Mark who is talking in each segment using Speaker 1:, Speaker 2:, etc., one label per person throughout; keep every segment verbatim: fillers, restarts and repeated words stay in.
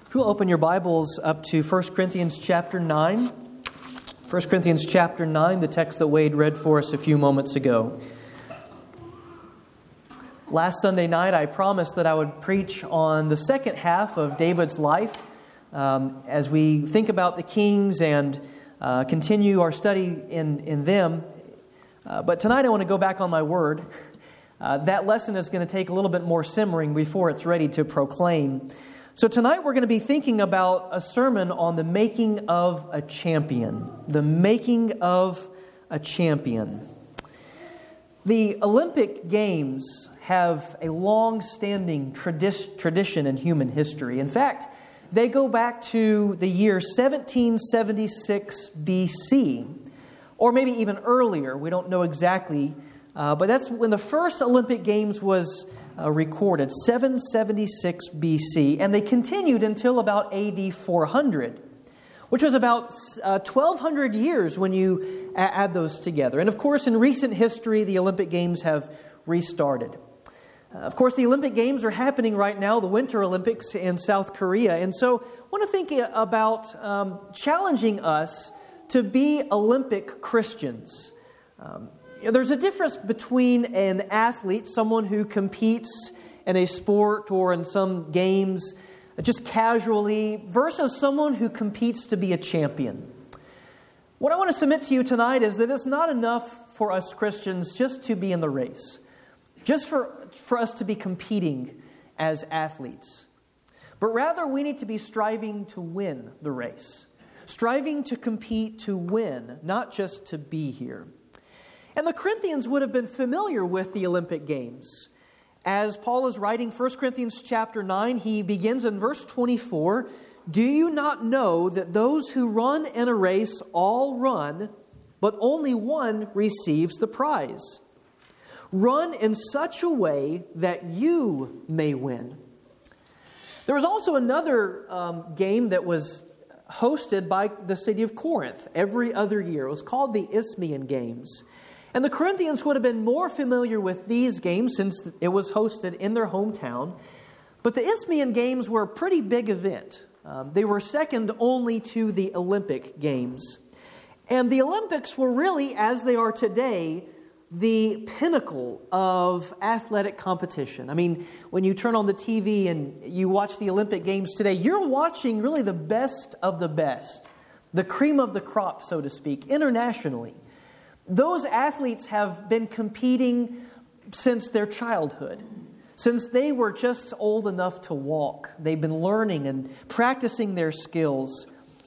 Speaker 1: If you'll open your Bibles up to First Corinthians chapter nine. First Corinthians chapter nine, the text that Wade read for us a few moments ago. Last Sunday night, I promised that I would preach on the second half of David's life um, as we think about the kings and uh, continue our study in, in them. Uh, but tonight I want to go back on my word. Uh, that lesson is going to take a little bit more simmering before it's ready to proclaim. So tonight we're going to be thinking about a sermon on the making of a champion. The making of a champion. The Olympic Games have a long-standing tradi- tradition in human history. In fact, they go back to the year seventeen seventy-six B C, or maybe even earlier. We don't know exactly, uh, but that's when the first Olympic Games was uh, recorded, seven seventy-six B C, and they continued until about A D four hundred, which was about uh, twelve hundred years when you add those together. And of course, in recent history, the Olympic Games have restarted. Uh, of course, the Olympic Games are happening right now, the Winter Olympics in South Korea. And so I want to think about um, challenging us to be Olympic Christians. Um, there's a difference between an athlete, someone who competes in a sport or in some games just casually, versus someone who competes to be a champion. What I want to submit to you tonight is that it's not enough for us Christians just to be in the race, just for, for us to be competing as athletes. But rather, we need to be striving to win the race, striving to compete to win, not just to be here. And the Corinthians would have been familiar with the Olympic Games. As Paul is writing First Corinthians chapter nine, he begins in verse twenty-four, "Do you not know that those who run in a race all run, but only one receives the prize? Run in such a way that you may win." There was also another um, game that was hosted by the city of Corinth every other year. It was called the Isthmian Games. And the Corinthians would have been more familiar with these games since it was hosted in their hometown. But the Isthmian Games were a pretty big event. Um, they were second only to the Olympic Games. And the Olympics were really, as they are today, the pinnacle of athletic competition. I mean, when you turn on the T V and you watch the Olympic Games today, you're watching really the best of the best, the cream of the crop, so to speak, internationally. Those athletes have been competing since their childhood, since they were just old enough to walk. They've been learning and practicing their skills.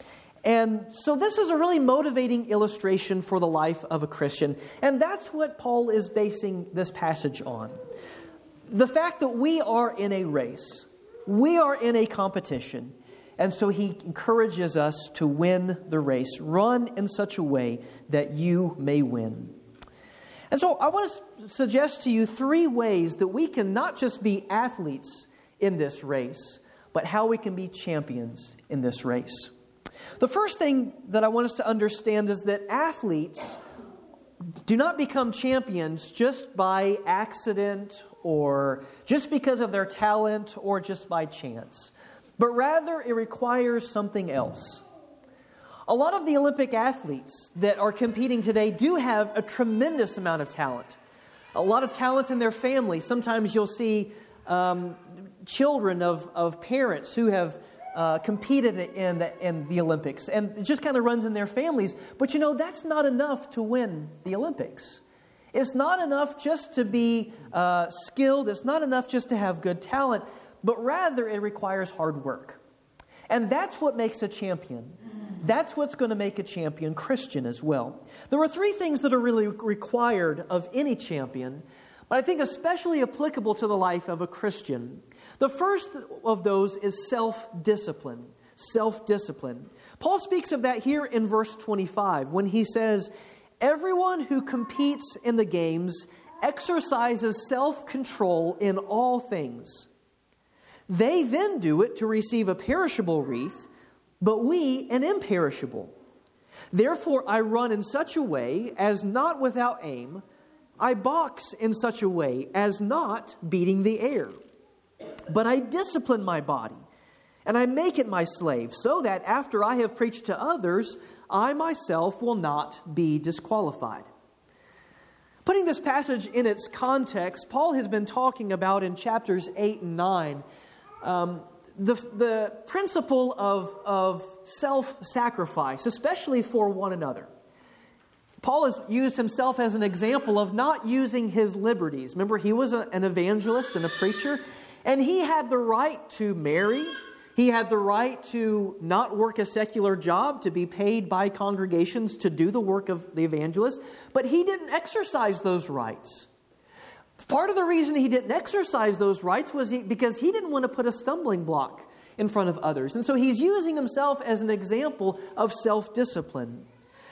Speaker 1: And so this is a really motivating illustration for the life of a Christian. And that's what Paul is basing this passage on. The fact that we are in a race. We are in a competition. And so he encourages us to win the race. Run in such a way that you may win. And so I want to suggest to you three ways that we can not just be athletes in this race, but how we can be champions in this race. The first thing that I want us to understand is that athletes do not become champions just by accident or just because of their talent or just by chance. But rather, it requires something else. A lot of the Olympic athletes that are competing today do have a tremendous amount of talent. A lot of talent in their family. Sometimes you'll see um, children of, of parents who have uh, competed in, in the Olympics. And it just kind of runs in their families. But you know, that's not enough to win the Olympics. It's not enough just to be uh, skilled. It's not enough just to have good talent. But rather, it requires hard work. And that's what makes a champion. That's what's going to make a champion Christian as well. There are three things that are really required of any champion, but I think especially applicable to the life of a Christian. The first of those is self-discipline. Self-discipline. Paul speaks of that here in verse twenty-five when he says, "Everyone who competes in the games exercises self-control in all things. They then do it to receive a perishable wreath, but we an imperishable. Therefore I run in such a way as not without aim. I box in such a way as not beating the air. But I discipline my body and I make it my slave, so that after I have preached to others, I myself will not be disqualified. Putting this passage in its context, Paul has been talking about in chapters eight and nine um, the, the principle of, of self-sacrifice, especially for one another. Paul has used himself as an example of not using his liberties. Remember, he was a, an evangelist and a preacher, and he had the right to marry. He had the right to not work a secular job, to be paid by congregations to do the work of the evangelist, but he didn't exercise those rights. Part of the reason he didn't exercise those rights was he, because he didn't want to put a stumbling block in front of others. And so he's using himself as an example of self-discipline.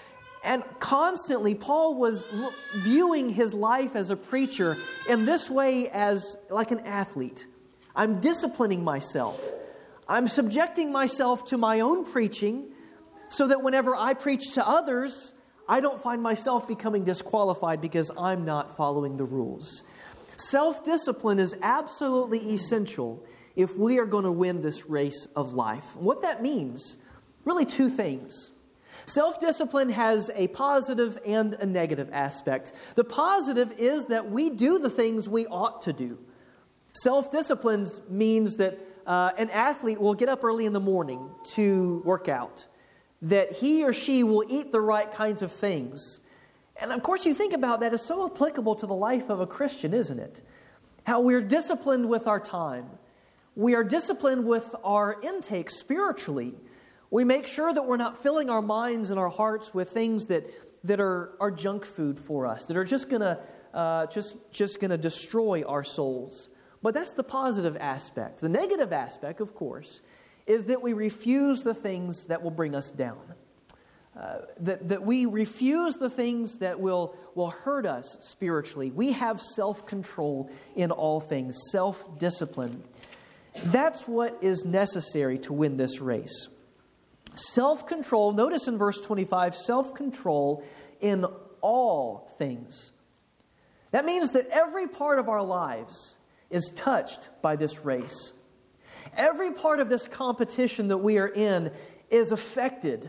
Speaker 1: And constantly, Paul was viewing his life as a preacher in this way as like an athlete. I'm disciplining myself. I'm subjecting myself to my own preaching so that whenever I preach to others, I don't find myself becoming disqualified because I'm not following the rules. Self-discipline is absolutely essential if we are going to win this race of life. What that means, really two things. Self-discipline has a positive and a negative aspect. The positive is that we do the things we ought to do. Self-discipline means that Uh, an athlete will get up early in the morning to work out, that he or she will eat the right kinds of things. And of course, you think about that, it's so applicable to the life of a Christian, isn't it? How we're disciplined with our time. We are disciplined with our intake spiritually. We make sure that we're not filling our minds and our hearts with things that, that are, are junk food for us, that are just gonna uh, just, just gonna destroy our souls. But that's the positive aspect. The negative aspect, of course, is that we refuse the things that will bring us down. Uh, that, that we refuse the things that will, will hurt us spiritually. We have self-control in all things, self-discipline. That's what is necessary to win this race. Self-control, notice in verse twenty-five, self-control in all things. That means that every part of our lives is touched by this race. Every part of this competition that we are in is affected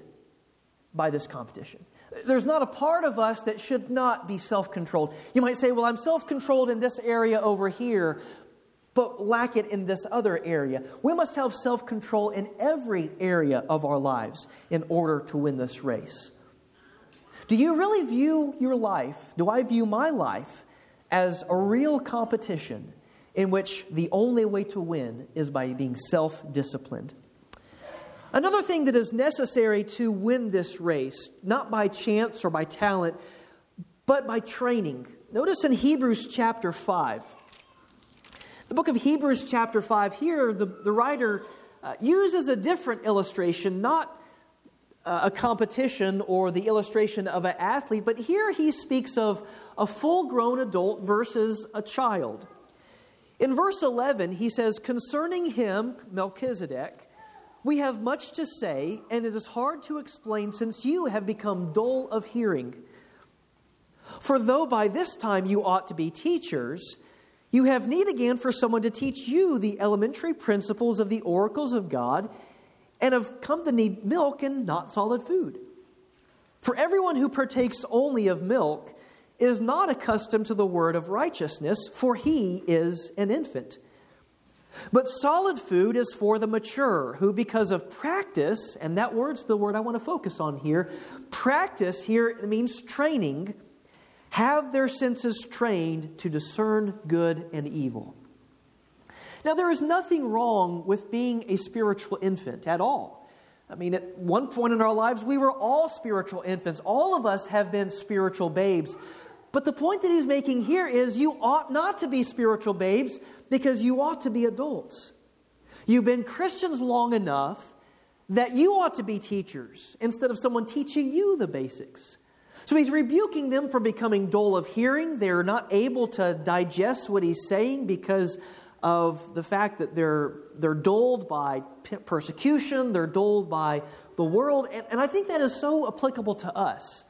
Speaker 1: by this competition. There's not a part of us that should not be self-controlled. You might say, well, I'm self-controlled in this area over here, but lack it in this other area. We must have self-control in every area of our lives in order to win this race. Do you really view your life, do I view my life, as a real competition in which the only way to win is by being self-disciplined? Another thing that is necessary to win this race, not by chance or by talent, but by training. Notice in Hebrews chapter five. The book of Hebrews chapter five, here the, the writer uh, uses a different illustration, not uh, a competition or the illustration of an athlete, but here he speaks of a full-grown adult versus a child. In verse eleven, he says, concerning him, Melchizedek, we have much to say, and it is hard to explain since you have become dull of hearing. For though by this time you ought to be teachers, you have need again for someone to teach you the elementary principles of the oracles of God, and have come to need milk and not solid food. For everyone who partakes only of milk is not accustomed to the word of righteousness, for he is an infant. But solid food is for the mature, who because of practice, and that word's the word I want to focus on here, practice here means training, have their senses trained to discern good and evil. Now, there is nothing wrong with being a spiritual infant at all. I mean, at one point in our lives, we were all spiritual infants. All of us have been spiritual babes. But the point that he's making here is you ought not to be spiritual babes because you ought to be adults. You've been Christians long enough that you ought to be teachers instead of someone teaching you the basics. So he's rebuking them for becoming dull of hearing. They're not able to digest what he's saying because of the fact that they're they're dulled by persecution, they're dulled by the world. And, and I think that is so applicable to us.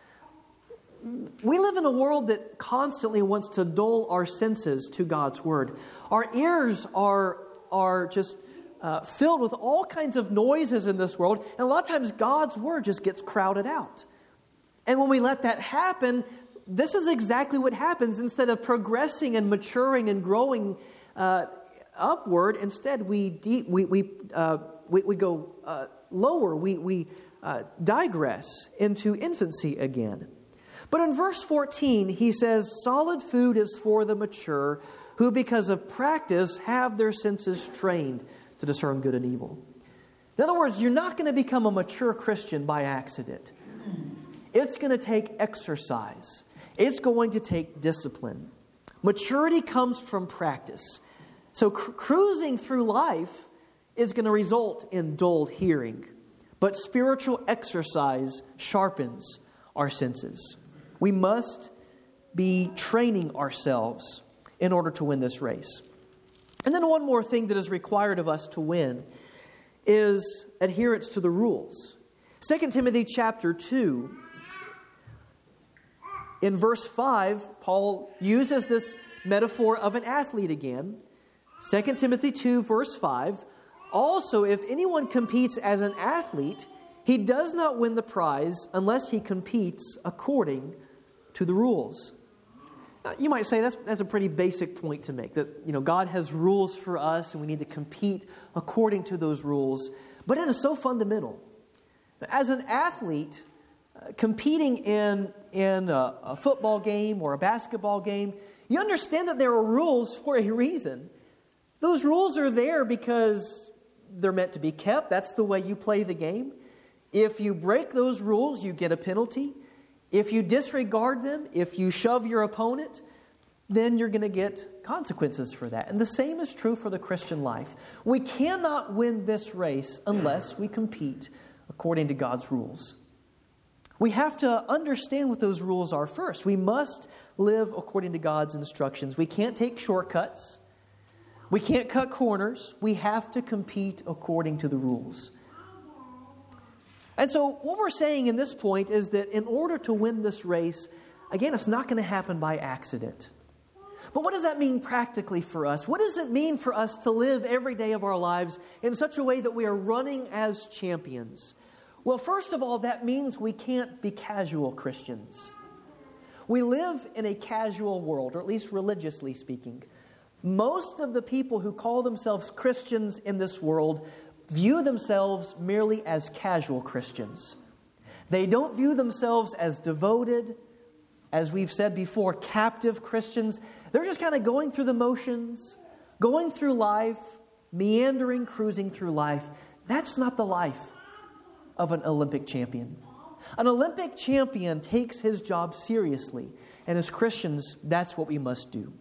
Speaker 1: We live in a world that constantly wants to dull our senses to God's Word. Our ears are, are just uh, filled with all kinds of noises in this world, and a lot of times God's Word just gets crowded out. And when we let that happen, this is exactly what happens. Instead of progressing and maturing and growing uh, upward, instead we deep, we we, uh, we we go uh, lower. We we uh, digress into infancy again. But in verse fourteen, he says, "Solid food is for the mature, who because of practice have their senses trained to discern good and evil." In other words, you're not going to become a mature Christian by accident. It's going to take exercise. It's going to take discipline. Maturity comes from practice. So cru- cruising through life is going to result in dulled hearing. But spiritual exercise sharpens our senses. We must be training ourselves in order to win this race. And then one more thing that is required of us to win is adherence to the rules. Second Timothy chapter two, in verse five, Paul uses this metaphor of an athlete again. Second Timothy two, verse five, "Also, if anyone competes as an athlete, he does not win the prize unless he competes according to the rules." Now, you might say that's, that's a pretty basic point to make, that you know God has rules for us and we need to compete according to those rules. But it is so fundamental. As an athlete, uh, competing in, in a, a football game or a basketball game, you understand that there are rules for a reason. Those rules are there because they're meant to be kept. That's the way you play the game. If you break those rules, you get a penalty. If you disregard them, if you shove your opponent, then you're going to get consequences for that. And the same is true for the Christian life. We cannot win this race unless we compete according to God's rules. We have to understand what those rules are first. We must live according to God's instructions. We can't take shortcuts. We can't cut corners. We have to compete according to the rules. And so what we're saying in this point is that in order to win this race, again, it's not going to happen by accident. But what does that mean practically for us? What does it mean for us to live every day of our lives in such a way that we are running as champions? Well, first of all, that means we can't be casual Christians. We live in a casual world, or at least religiously speaking. Most of the people who call themselves Christians in this world view themselves merely as casual Christians. They don't view themselves as devoted, as we've said before, captive Christians. They're just kind of going through the motions, going through life, meandering, cruising through life. That's not the life of an Olympic champion. An Olympic champion takes his job seriously, and as Christians, that's what we must do.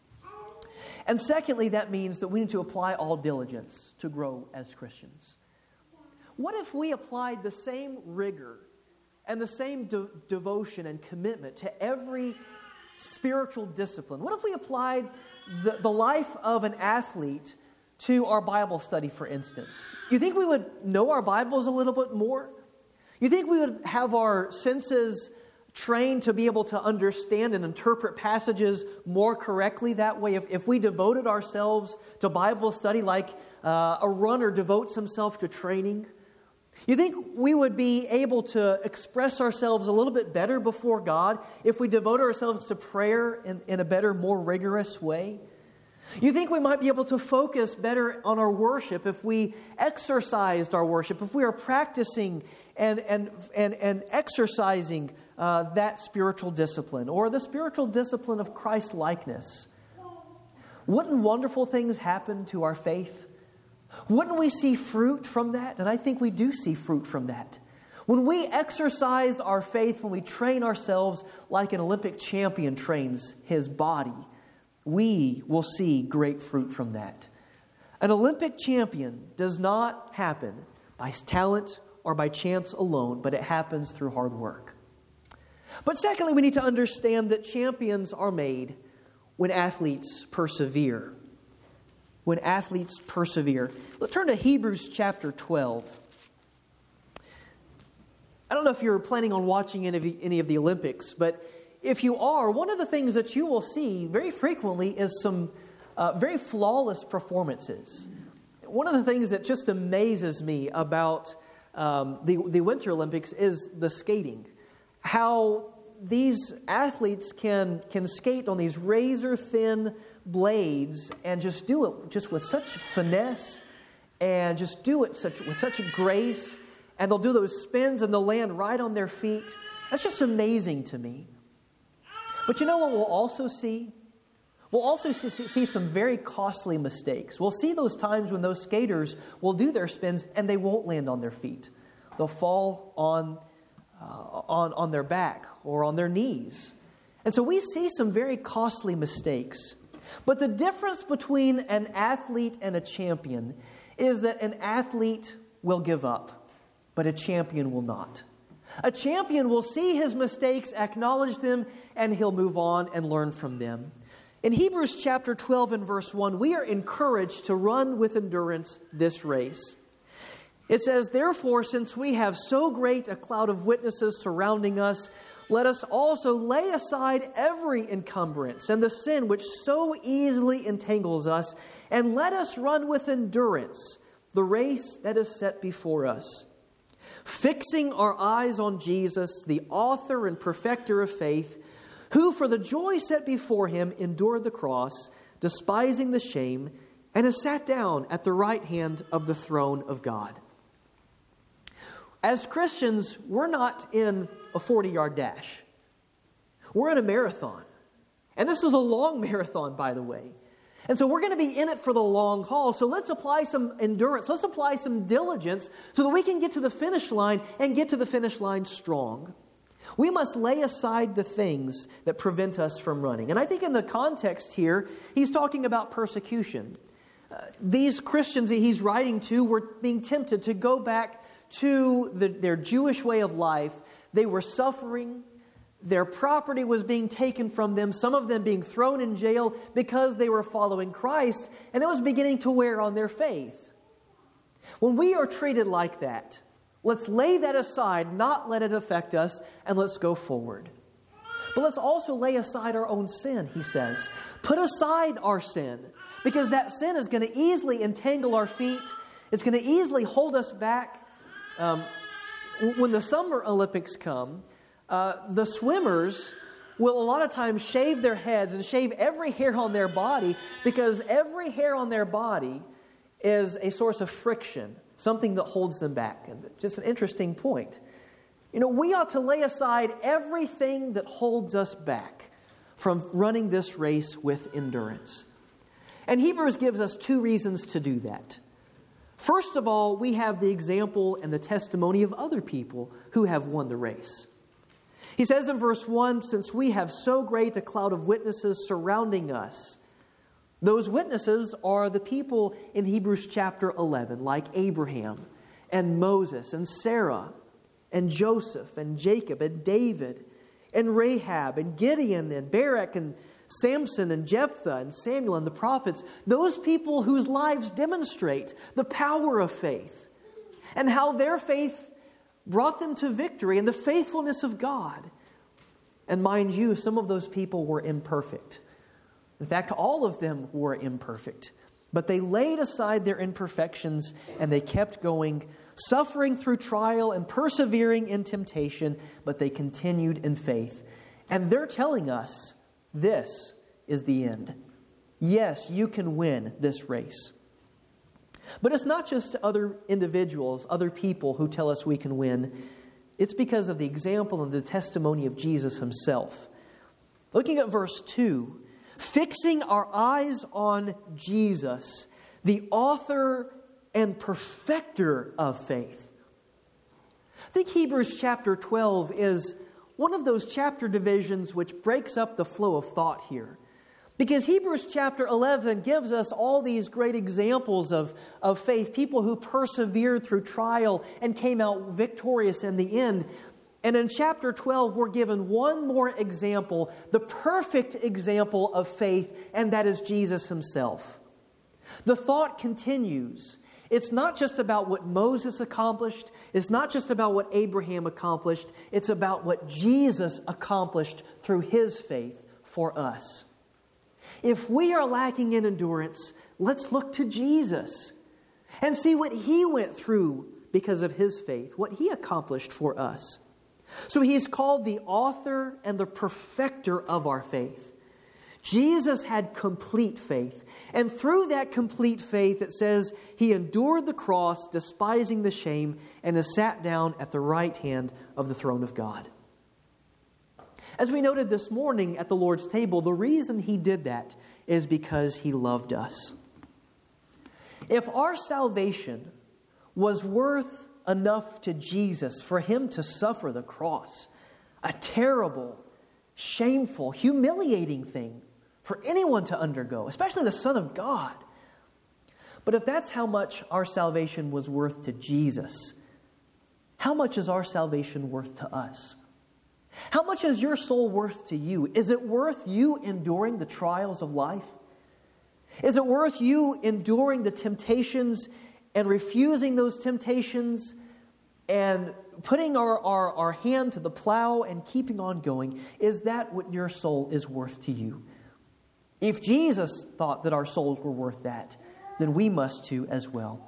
Speaker 1: And secondly, that means that we need to apply all diligence to grow as Christians. What if we applied the same rigor and the same de- devotion and commitment to every spiritual discipline? What if we applied the, the life of an athlete to our Bible study, for instance? You think we would know our Bibles a little bit more? You think we would have our senses trained to be able to understand and interpret passages more correctly that way? If, if we devoted ourselves to Bible study like uh, a runner devotes himself to training? You think we would be able to express ourselves a little bit better before God if we devote ourselves to prayer in, in a better, more rigorous way? You think we might be able to focus better on our worship if we exercised our worship, if we are practicing and and and, and exercising uh, that spiritual discipline, or the spiritual discipline of Christ-likeness? Wouldn't wonderful things happen to our faith? Wouldn't we see fruit from that? And I think we do see fruit from that. When we exercise our faith, when we train ourselves like an Olympic champion trains his body, we will see great fruit from that. An Olympic champion does not happen by talent or by chance alone, but it happens through hard work. But secondly, we need to understand that champions are made when athletes persevere. When athletes persevere. Let's turn to Hebrews chapter twelve. I don't know if you're planning on watching any of the, any of the Olympics, but if you are, one of the things that you will see very frequently is some uh, very flawless performances. one of the things that just amazes me about um, the, the Winter Olympics is the skating. How these athletes can, can skate on these razor-thin blades and just do it just with such finesse and just do it such with such grace. And they'll do those spins and they'll land right on their feet. That's just amazing to me. But you know what we'll also see? We'll also see some very costly mistakes. We'll see those times when those skaters will do their spins and they won't land on their feet. They'll fall on, uh, on, on their back or on their knees. And so we see some very costly mistakes. But the difference between an athlete and a champion is that an athlete will give up, but a champion will not. A champion will see his mistakes, acknowledge them, and he'll move on and learn from them. In Hebrews chapter twelve and verse one, we are encouraged to run with endurance this race. It says, "Therefore, since we have so great a cloud of witnesses surrounding us, let us also lay aside every encumbrance and the sin which so easily entangles us, and let us run with endurance the race that is set before us, fixing our eyes on Jesus, the author and perfecter of faith, who for the joy set before him endured the cross, despising the shame, and has sat down at the right hand of the throne of God." As Christians, we're not in a forty-yard dash. We're in a marathon. And this is a long marathon, by the way. And so we're going to be in it for the long haul. So let's apply some endurance. Let's apply some diligence so that we can get to the finish line and get to the finish line strong. We must lay aside the things that prevent us from running. And I think in the context here, he's talking about persecution. Uh, these Christians that he's writing to were being tempted to go back to the, their Jewish way of life. They were suffering. Their property was being taken from them, some of them being thrown in jail because they were following Christ, and it was beginning to wear on their faith. When we are treated like that, let's lay that aside, not let it affect us, and let's go forward. But let's also lay aside our own sin, he says. Put aside our sin, because that sin is going to easily entangle our feet. It's going to easily hold us back. Um, when the Summer Olympics come, uh, the swimmers will a lot of times shave their heads and shave every hair on their body, because every hair on their body is a source of friction, something that holds them back. And just an interesting point. You know, we ought to lay aside everything that holds us back from running this race with endurance. And Hebrews gives us two reasons to do that. First of all, we have the example and the testimony of other people who have won the race. He says in verse one, "Since we have so great a cloud of witnesses surrounding us," those witnesses are the people in Hebrews chapter eleven, like Abraham and Moses and Sarah and Joseph and Jacob and David and Rahab and Gideon and Barak and Samson and Jephthah and Samuel and the prophets. Those people whose lives demonstrate the power of faith and how their faith brought them to victory and the faithfulness of God. And mind you, some of those people were imperfect. In fact, all of them were imperfect. But they laid aside their imperfections and they kept going, suffering through trial and persevering in temptation, but they continued in faith. And they're telling us this is the end. Yes, you can win this race. But it's not just other individuals, other people who tell us we can win. It's because of the example and the testimony of Jesus himself. Looking at verse two, "Fixing our eyes on Jesus, the author and perfecter of faith." I think Hebrews chapter twelve is one of those chapter divisions which breaks up the flow of thought here. Because Hebrews chapter eleven gives us all these great examples of, of faith, people who persevered through trial and came out victorious in the end. And in chapter twelve, we're given one more example, the perfect example of faith, and that is Jesus himself. The thought continues. It's not just about what Moses accomplished. It's not just about what Abraham accomplished. It's about what Jesus accomplished through his faith for us. If we are lacking in endurance, let's look to Jesus. and see what He went through because of His faith, what He accomplished for us. So He's called the author and the perfecter of our faith. Jesus had complete faith. And through that complete faith, it says He endured the cross, despising the shame, and has sat down at the right hand of the throne of God. As we noted this morning at the Lord's table, the reason He did that is because He loved us. If our salvation was worth enough to Jesus for Him to suffer the cross, a terrible, shameful, humiliating thing for anyone to undergo, especially the Son of God. But if that's how much our salvation was worth to Jesus, how much is our salvation worth to us? How much is your soul worth to you? Is it worth you enduring the trials of life? Is it worth you enduring the temptations and refusing those temptations and putting our, our, our hand to the plow and keeping on going? Is that what your soul is worth to you? If Jesus thought that our souls were worth that, then we must too as well.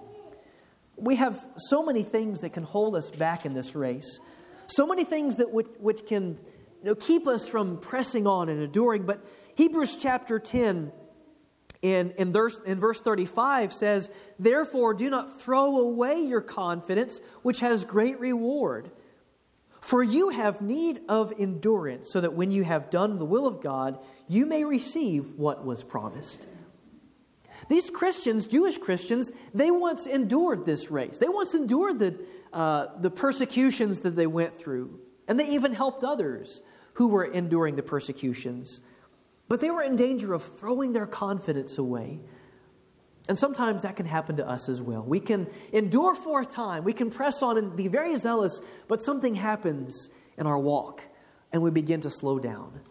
Speaker 1: We have so many things that can hold us back in this race. So many things that which, which can you know, keep us from pressing on and enduring. But Hebrews chapter ten in, in, verse, in verse thirty-five says, "Therefore do not throw away your confidence, which has great reward. For you have need of endurance, so that when you have done the will of God, you may receive what was promised." These Christians, Jewish Christians, they once endured this race. They once endured the, uh, the persecutions that they went through. And they even helped others who were enduring the persecutions. But they were in danger of throwing their confidence away. And sometimes that can happen to us as well. We can endure for a time. We can press on and be very zealous, but something happens in our walk and we begin to slow down.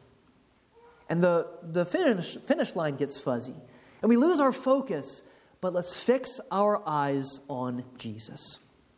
Speaker 1: And the, the finish, finish line gets fuzzy. And we lose our focus, but let's fix our eyes on Jesus.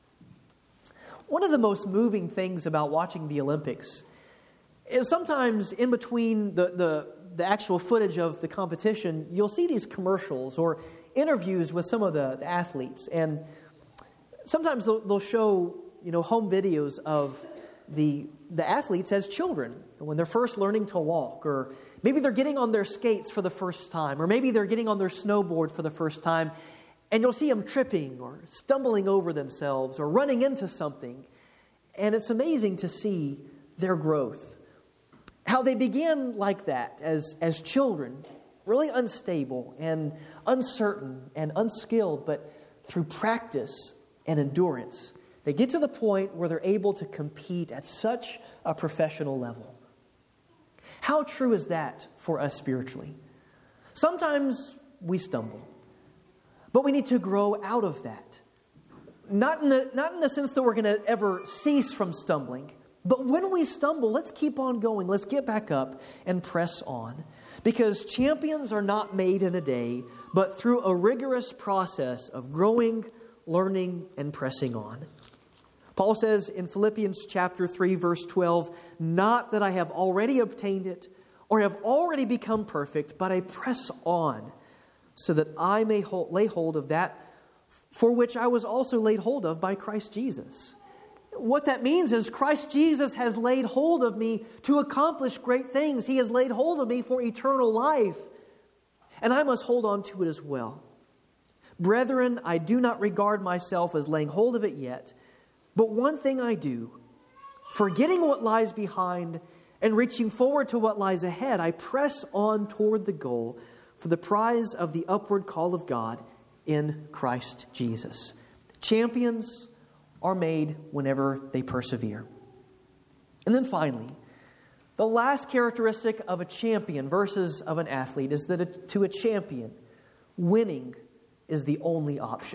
Speaker 1: One of the most moving things about watching the Olympics is sometimes in between the, the, the actual footage of the competition, you'll see these commercials or interviews with some of the, the athletes. And sometimes they'll, they'll show, you know, home videos of the, the athletes as children when they're first learning to walk, or maybe they're getting on their skates for the first time, or maybe they're getting on their snowboard for the first time, and you'll see them tripping or stumbling over themselves or running into something. And it's amazing to see their growth. How they began like that as, as children, really unstable and uncertain and unskilled, but through practice and endurance, they get to the point where they're able to compete at such a professional level. How true is that for us spiritually? Sometimes we stumble, but we need to grow out of that. Not in the, not in the sense that we're going to ever cease from stumbling, but when we stumble, let's keep on going. Let's get back up and press on. Because champions are not made in a day, but through a rigorous process of growing, learning, and pressing on. Paul says in Philippians chapter three, verse twelve, "Not that I have already obtained it or have already become perfect, but I press on so that I may hold, lay hold of that for which I was also laid hold of by Christ Jesus." What that means is Christ Jesus has laid hold of me to accomplish great things. He has laid hold of me for eternal life. And I must hold on to it as well. "Brethren, I do not regard myself as laying hold of it yet. But one thing I do, forgetting what lies behind and reaching forward to what lies ahead, I press on toward the goal for the prize of the upward call of God in Christ Jesus." Champions are made whenever they persevere. And then finally, the last characteristic of a champion versus of an athlete is that a, to a champion, winning is the only option.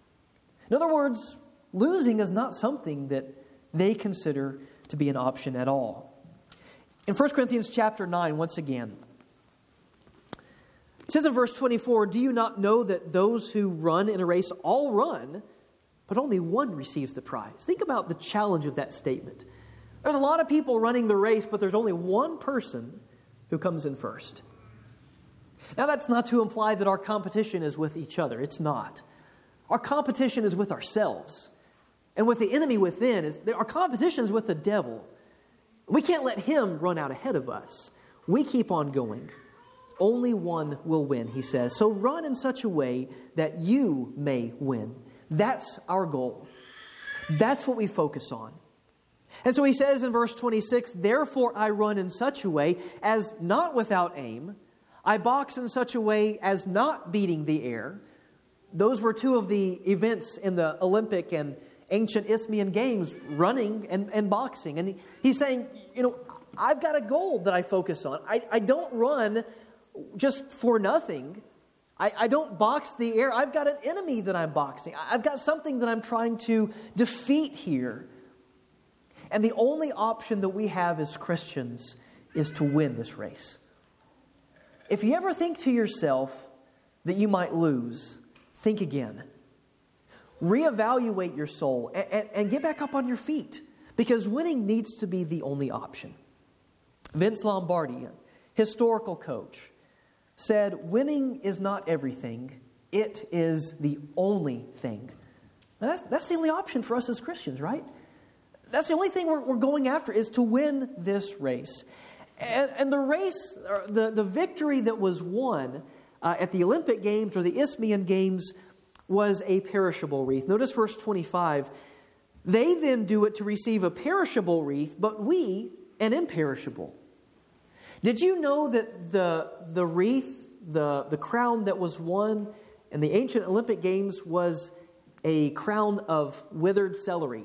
Speaker 1: In other words, losing is not something that they consider to be an option at all. In First Corinthians chapter nine, once again, it says in verse twenty-four, "Do you not know that those who run in a race all run, but only one receives the prize?" Think about the challenge of that statement. There's a lot of people running the race, but there's only one person who comes in first. Now, that's not to imply that our competition is with each other. It's not. Our competition is with ourselves. And with the enemy within, is our competition is with the devil. We can't let him run out ahead of us. We keep on going. Only one will win, he says. So run in such a way that you may win. That's our goal. That's what we focus on. And so he says in verse twenty-six, therefore I run in such a way as not without aim. I box in such a way as not beating the air. Those were two of the events in the Olympic and ancient Isthmian games, running and, and boxing. And he, he's saying, you know, I've got a goal that I focus on. I, I don't run just for nothing. I, I don't box the air. I've got an enemy that I'm boxing. I've got something that I'm trying to defeat here. And the only option that we have as Christians is to win this race. If you ever think to yourself that you might lose, think again. Reevaluate your soul and, and, and get back up on your feet, because winning needs to be the only option. Vince Lombardi, a historical coach, said, winning is not everything. It is the only thing. Now that's, that's the only option for us as Christians, right? That's the only thing we're, we're going after, is to win this race. And, and the race, or the, the victory that was won uh, at the Olympic Games or the Isthmian Games was a perishable wreath. Notice verse twenty-five. They then do it to receive a perishable wreath, but we an imperishable. Did you know that the, the wreath, the, the crown that was won in the ancient Olympic Games was a crown of withered celery?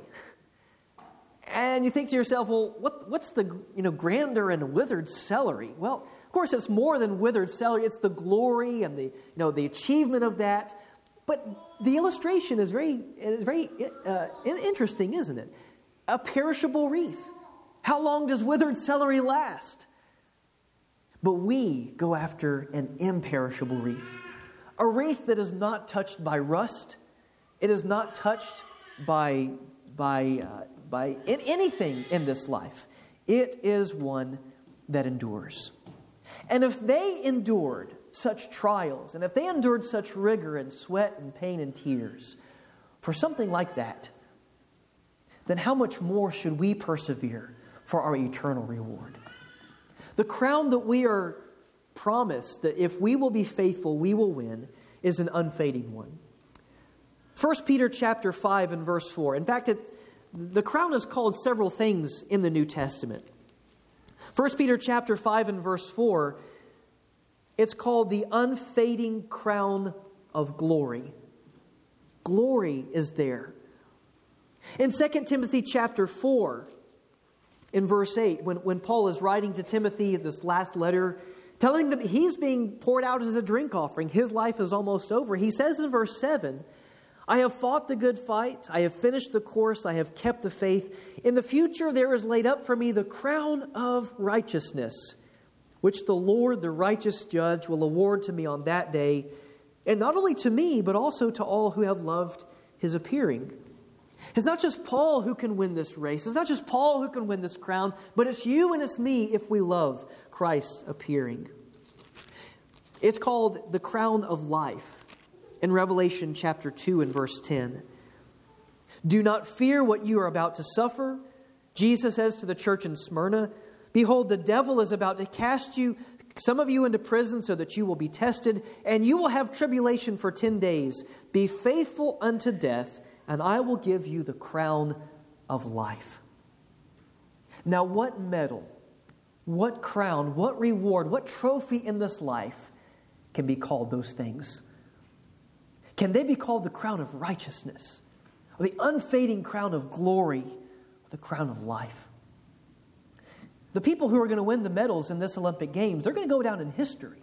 Speaker 1: And you think to yourself, well, what, what's the you know grandeur in withered celery? Well, of course, it's more than withered celery. It's the glory and the you know the achievement of that. But the illustration is very is very uh, interesting, isn't it? A perishable wreath. How long does withered celery last? But we go after an imperishable wreath. A wreath that is not touched by rust. It is not touched by, by, uh, by in anything in this life. It is one that endures. And if they endured such trials, and if they endured such rigor and sweat and pain and tears for something like that, then how much more should we persevere for our eternal reward? The crown that we are promised, that if we will be faithful, we will win, is an unfading one. First Peter chapter five and verse four. In fact, it's, the crown is called several things in the New Testament. First Peter chapter five and verse four, it's called the unfading crown of glory. Glory is there. In Second Timothy chapter four, in verse eight, when, when Paul is writing to Timothy this last letter, telling them he's being poured out as a drink offering, his life is almost over, he says in verse seven, I have fought the good fight, I have finished the course, I have kept the faith. In the future there is laid up for me the crown of righteousness, which the Lord, the righteous judge, will award to me on that day, and not only to me, but also to all who have loved his appearing. It's not just Paul who can win this race. It's not just Paul who can win this crown, but it's you and it's me if we love Christ appearing. It's called the crown of life in Revelation chapter two and verse ten. Do not fear what you are about to suffer. Jesus says to the church in Smyrna, behold, the devil is about to cast you, some of you into prison so that you will be tested, and you will have tribulation for ten days. Be faithful unto death, and I will give you the crown of life. Now, what medal, what crown, what reward, what trophy in this life can be called those things? Can they be called the crown of righteousness, or the unfading crown of glory, or the crown of life? The people who are going to win the medals in this Olympic Games, they're going to go down in history,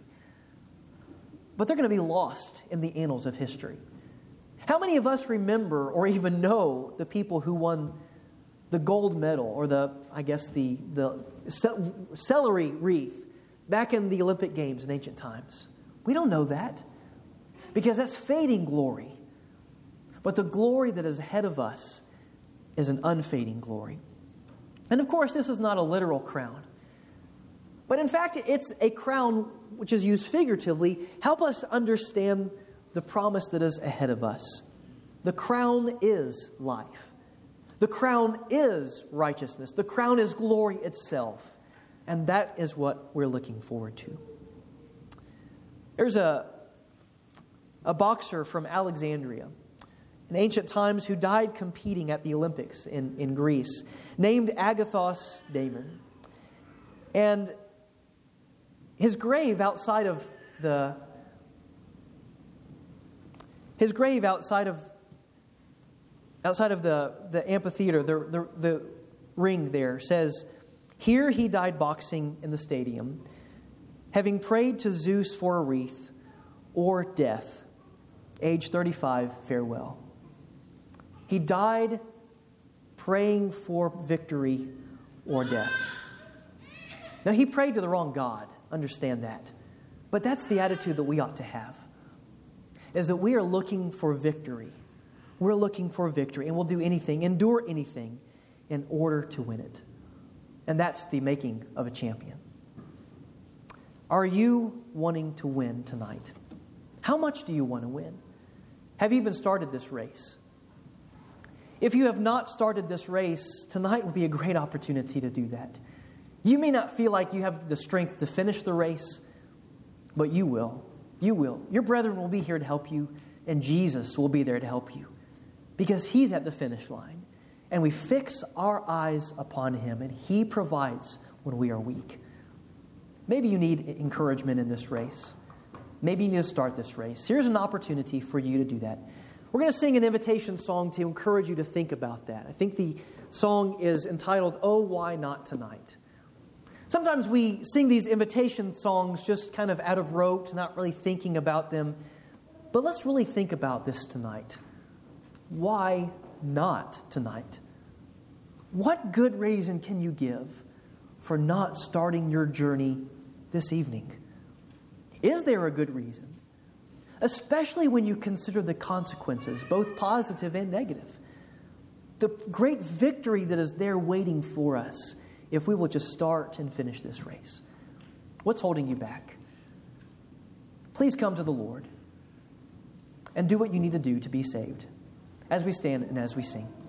Speaker 1: but they're going to be lost in the annals of history. How many of us remember or even know the people who won the gold medal or the, I guess, the, the celery wreath back in the Olympic Games in ancient times? We don't know that because that's fading glory. But the glory that is ahead of us is an unfading glory. And of course, this is not a literal crown. But in fact, it's a crown which is used figuratively. Help us understand the promise that is ahead of us. The crown is life. The crown is righteousness. The crown is glory itself. And that is what we're looking forward to. There's a, a boxer from Alexandria in ancient times who died competing at the Olympics in, in Greece, named Agathos Daimon. And his grave outside of the his grave outside of outside of the, the amphitheater, the, the the ring there says, "Here he died boxing in the stadium, having prayed to Zeus for a wreath or death. Age thirty-five, farewell." He died praying for victory or death. Now, he prayed to the wrong God. Understand that. But that's the attitude that we ought to have, is that we are looking for victory. We're looking for victory, and we'll do anything, endure anything in order to win it. And that's the making of a champion. Are you wanting to win tonight? How much do you want to win? Have you even started this race? If you have not started this race, tonight would be a great opportunity to do that. You may not feel like you have the strength to finish the race, but you will. You will. Your brethren will be here to help you, and Jesus will be there to help you, because He's at the finish line. And we fix our eyes upon Him, and He provides when we are weak. Maybe you need encouragement in this race. Maybe you need to start this race. Here's an opportunity for you to do that. We're going to sing an invitation song to encourage you to think about that. I think the song is entitled, "Oh, Why Not Tonight?" Sometimes we sing these invitation songs just kind of out of rote, not really thinking about them. But let's really think about this tonight. Why not tonight? What good reason can you give for not starting your journey this evening? Is there a good reason? Especially when you consider the consequences, both positive and negative. The great victory that is there waiting for us if we will just start and finish this race. What's holding you back? Please come to the Lord and do what you need to do to be saved as we stand and as we sing.